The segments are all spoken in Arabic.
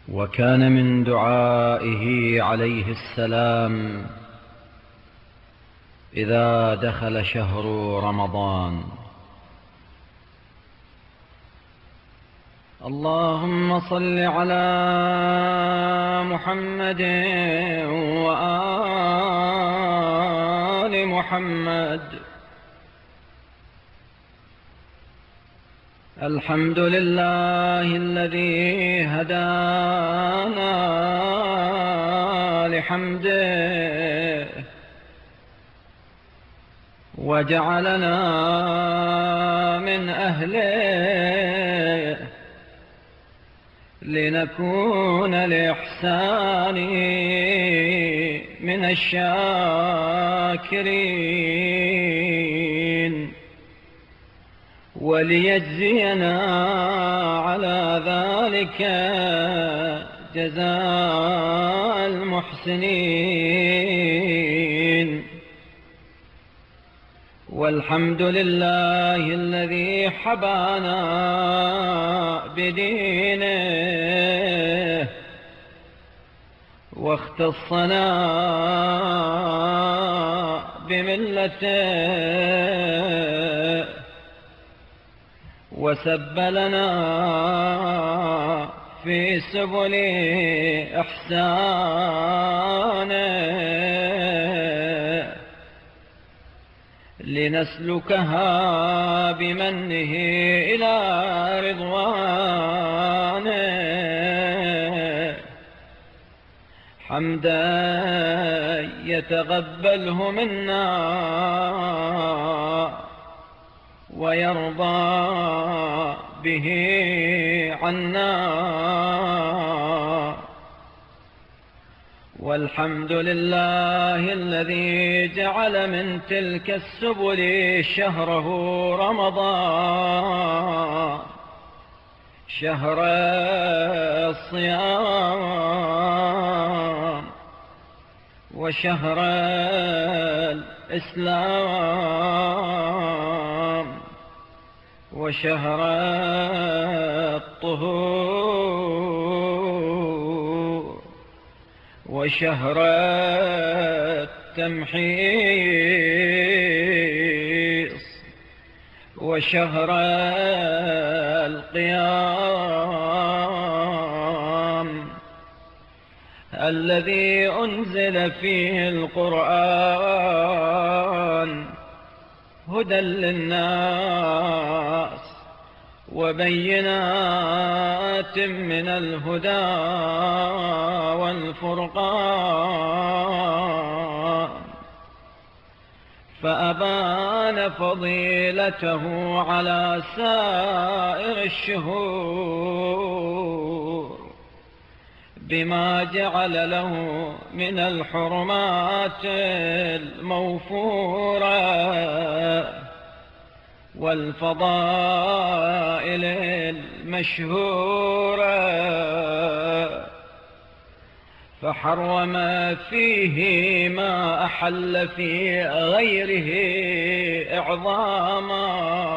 وكان من دعائه عليه السلام إذا دخل شهر رمضان: اللهم صل على محمد وآل محمد. الحمد لله الذي هدانا لحمده وجعلنا من أهله لنكون لإحسانه من الشاكرين، وليجزينا على ذلك جزاء المحسنين. والحمد لله الذي حبانا بدينه واختصنا بملته وسبلنا في سبل إحسانه لنسلكها بمنه إلى رضوانه، حمدا يتقبله منا ويرضى به عنا. والحمد لله الذي جعل من تلك السبل شهره رمضان، شهر الصيام وشهر الإسلام وشهر الطهور وشهر التمحيص وشهر القيام الذي أنزل فيه القرآن هدى للناس وبينات من الهدى والفرقان، فأبان فضيلته على سائر الشهور بما جعل له من الحرمات الموفورة والفضائل المشهورة، فحرم فيه ما أحل في غيره إعظاما،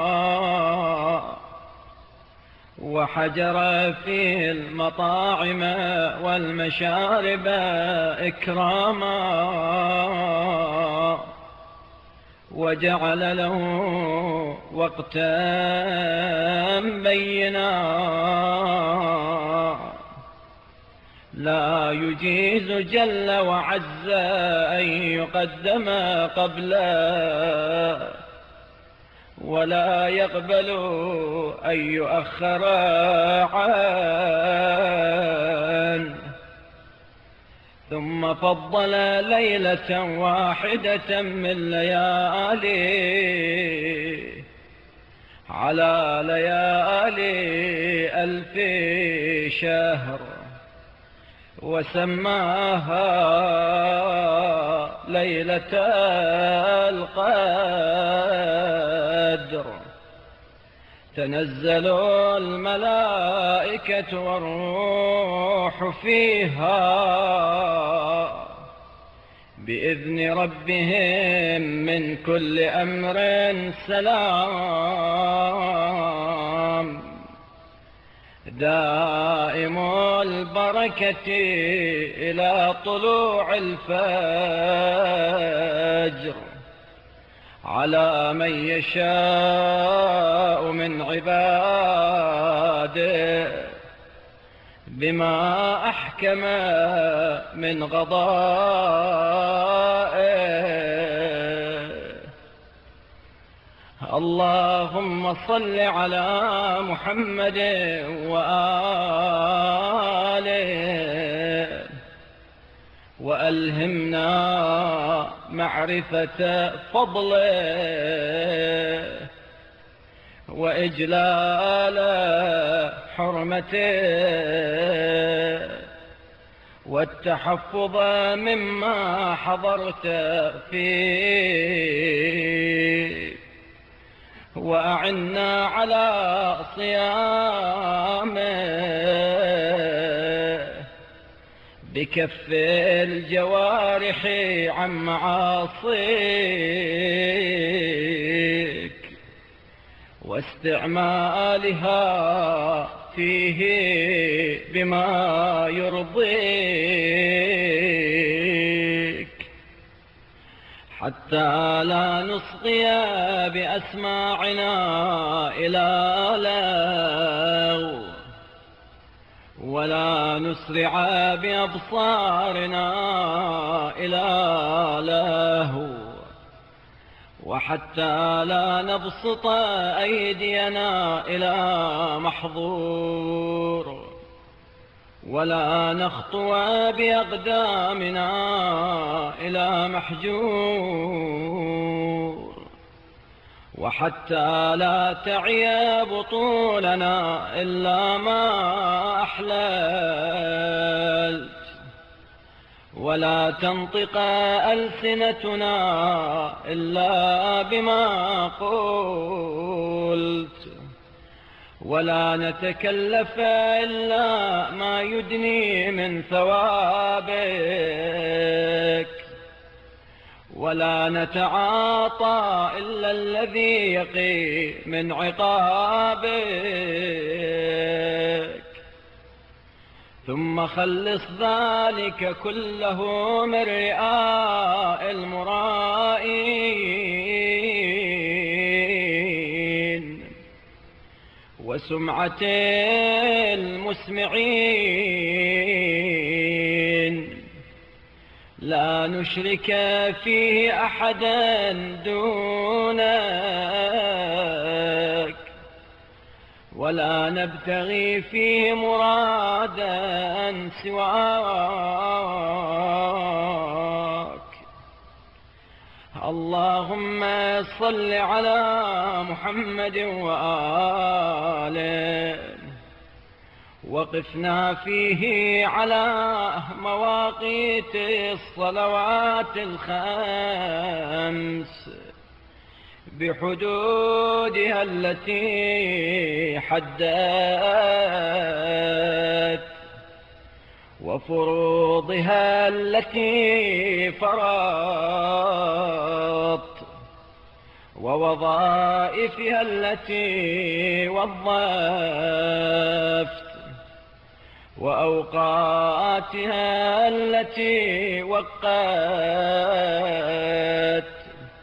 وحجر فيه المطاعم والمشارب إكراما، وجعل له وقتا بينا لا يجيز جل وعز أن يقدم قبله ولا يقبل أن يؤخر عنه. ثم فضل ليلة واحدة من لياليه على ليالي 1000 شهر وسماها ليلة القدر. تنزل الملائكة والروح فيها بإذن ربهم من كل أمر سلام، دائم البركة إلى طلوع الفجر على من يشاء من عباده بما أحكم من غضائه. اللهم صل على محمد وآله وألهمنا معرفة فضله وإجلال حرمته والتحفظ مما حضرت فيه، وأعنا على صيامه بكف الجوارح عن معاصيك واستعمالها فيه بما يرضيك، حتى لا نصغي بأسماعنا إلى لغو ولا نسرع بأبصارنا إلى لهو، وحتى لا نبسط أيدينا إلى محظور ولا نخطو بأقدامنا إلى محجور، وحتى لا تعي بطوننا إلا ما أحللت ولا تنطق ألسنتنا إلا بما قلت ولا نتكلف إلا ما يدني من ثوابك ولا نتعاطى إلا الذي يقي من عقابك، ثم خلص ذلك كله من رئاء المرائين وسمعة المسمعين، لا نشرك فيه أحدا دونك ولا نبتغي فيه مرادا سواك. اللهم صل على محمد وآله وقفنا فيه على مواقيت الصلوات الخمس بحدودها التي حددت وفروضها التي فرضت ووظائفها التي وظفت وأوقاتها التي وقت،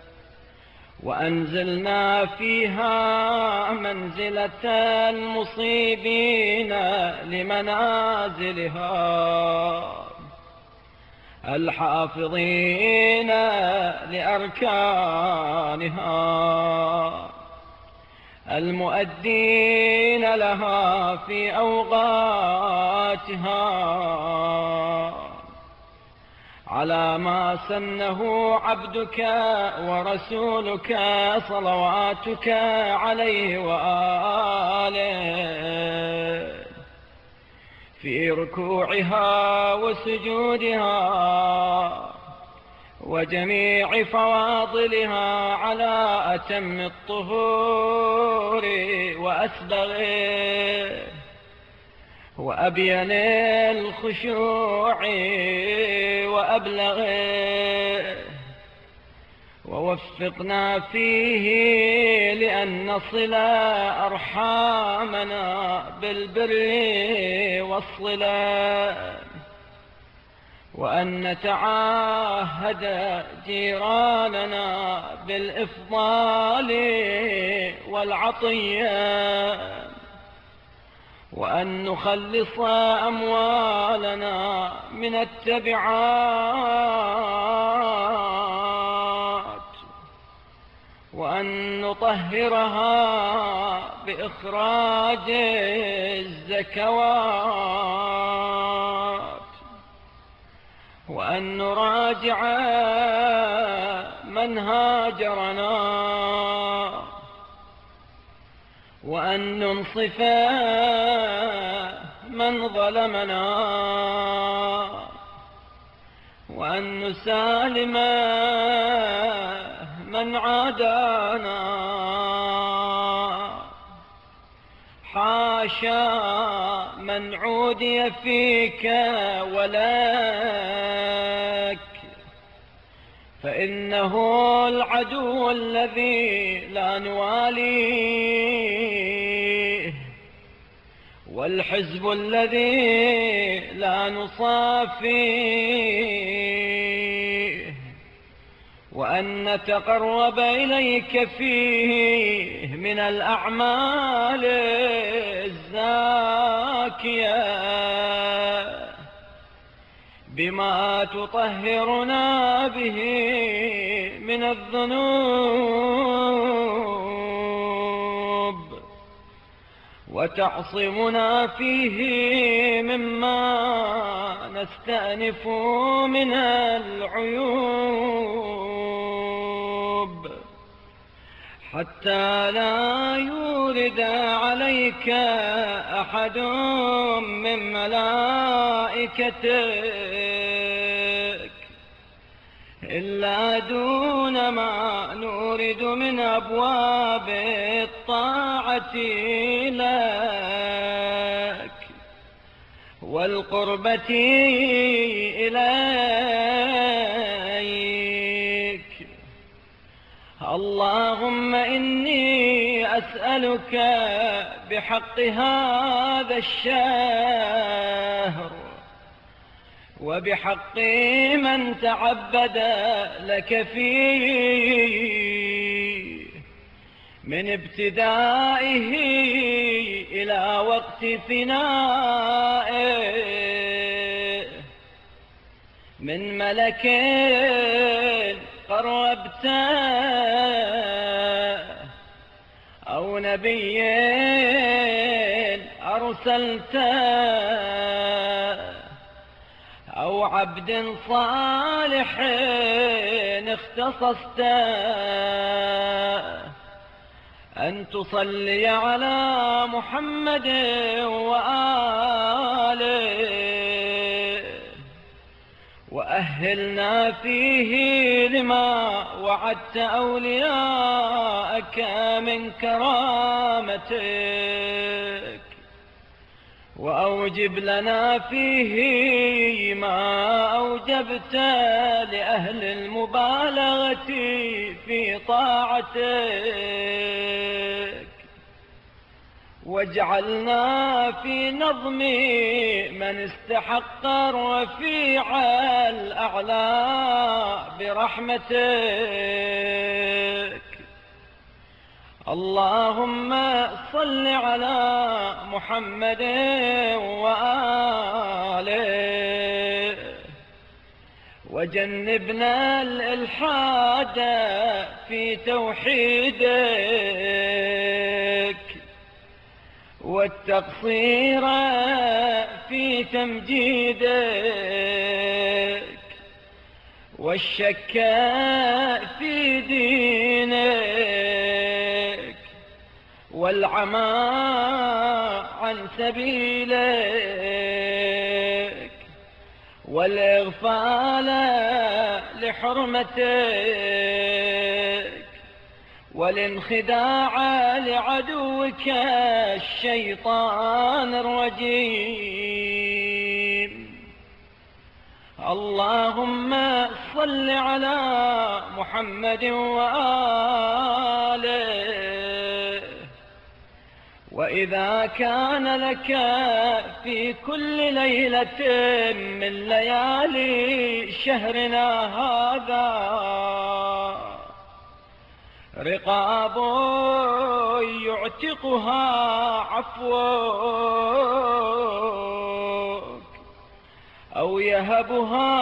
وأنزلنا فيها منزلة المصيبين لمنازلها الحافظين لأركانها المؤدين لها في أوقاتها على ما سنه عبدك ورسولك صلواتك عليه وآله في ركوعها وسجودها وجميع فواضلها على أتم الطهور وأسبغه وأبين الخشوع وأبلغه ووفقنا فيه لأن نصل أرحامنا بالبر والصلة، وأن نتعاهد جيراننا بالإفضال والعطية، وأن نخلص أموالنا من التبعات، وأن نطهرها بإخراج الزكوات، وأن نراجع من هاجرنا، وأن ننصف من ظلمنا، وأن نسالم من عادانا. حاشا من عودي فيك ولك، فإنه العدو الذي لا نواليه، والحزب الذي لا نصافيه، وأن نتقرب إليك فيه من الأعمال الزاكية بما تطهرنا به من الذنوب، وتعصمنا فيه مما نستأنف من العيوب، حتى لا يورد عليك أحد من ملائكتك إلا دون ما نورد من أبواب الطاعة لك والقربة إليك. اللهم إني أسألك بحق هذا الشهر وبحق من تعبد لك فيه من ابتدائه إلى وقت فنائه، من ملك قربته أو نبي أرسلته أو عبد صالح اختصصته، أن تصلي على محمد وآله، وأهلنا فيه لما وعدت أولياءك من كرامتك، وأوجب لنا فيه ما أوجبت لأهل المبالغة في طاعتك، واجعلنا في نظم من استحق الرفيع الأعلى برحمتك. اللهم صل على محمد وآله، وجنبنا الإلحاد في توحيدك والتقصير في تمجيدك والشك في دينك والعمى عن سبيلك والإغفال لحرمتك والانخداع لعدوك الشيطان الرجيم. اللهم صل على محمد وآله. وإذا كان لك في كل ليلة من ليالي شهرنا هذا رقاب يعتقها عفوك أو يهبها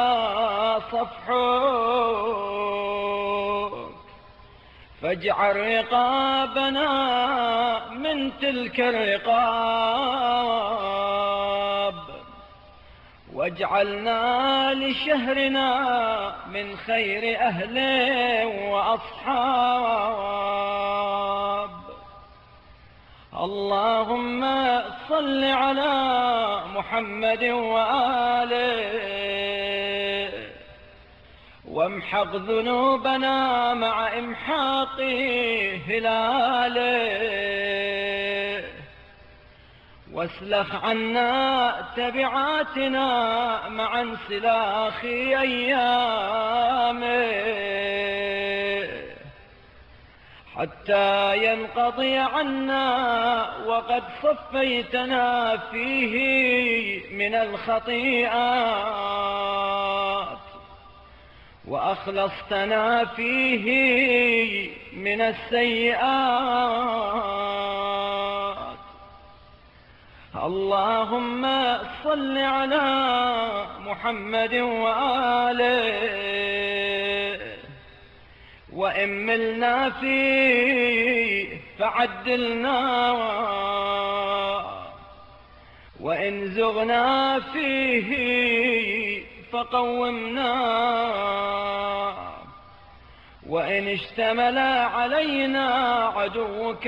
صفحك، فاجعل رقابنا من تلك الرقاب، واجعلنا لشهرنا من خير أهل وأصحاب. اللهم صل على محمد وآله، وامحق ذنوبنا مع إمحاق هلاله، واسلخ عنا تبعاتنا مع انسلاخ أيامه، حتى ينقضي عنا وقد صفيتنا فيه من الخطيئات، وأخلصتنا فيه من السيئات. اللهم صل على محمد وآله، وإن ملنا فيه فعدلنا، وإن زغنا فيه فقومنا، وإن اشتمل علينا عدوك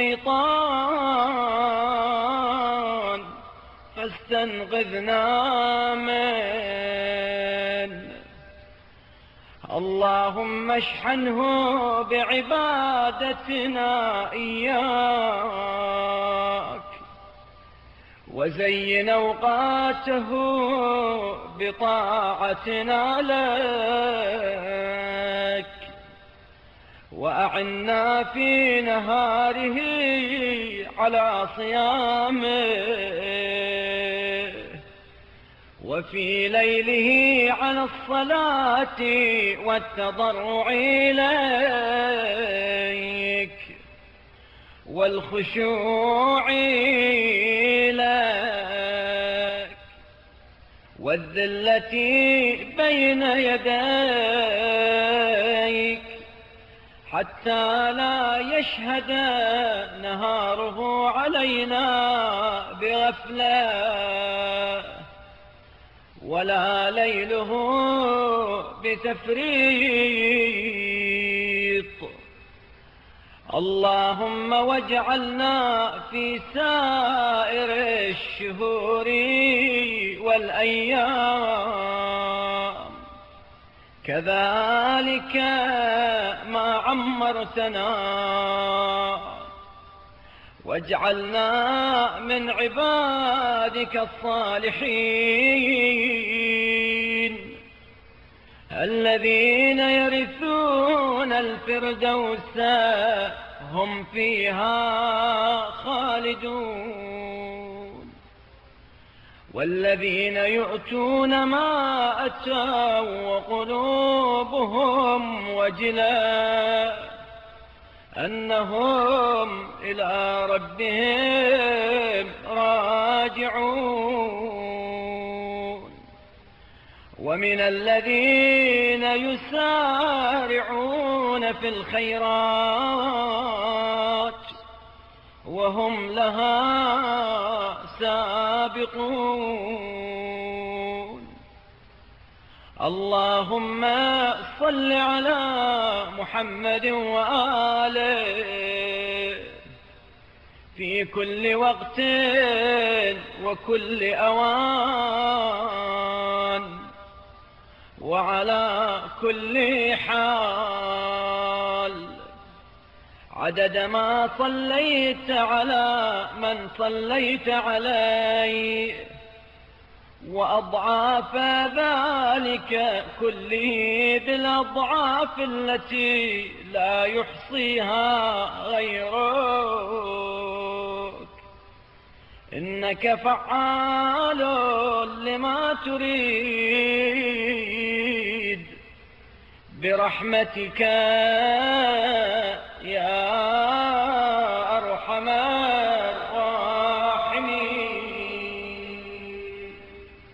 الشيطان فاستنقذنا منه. اللهم اشحنه بعبادتنا إياك، وزين أوقاته بطاعتنا لك، وأعنا في نهاره على صيامه، وفي ليله على الصلاة والتضرع إليك والخشوع لك والذلة بين يديك، حتى لا يشهد نهاره علينا بغفلة، ولا ليله بتفريط. اللهم واجعلنا في سائر الشهور والأيام كذلك ما عمرتنا، واجعلنا من عبادك الصالحين الذين يرثون الفردوس هم فيها خالدون، والذين يؤتون ما أتوا وقلوبهم وجلة أنهم إلى ربهم راجعون. ومن الذين يسارعون في الخيرات وهم لها سابقون. اللهم صل على محمد وآله في كل وقت وكل أوان وعلى كل حال، عدد ما صليت على من صليت عليه، وأضعاف ذلك كله بالأضعاف التي لا يحصيها غيرك. إنك فعال لما تريد، برحمتك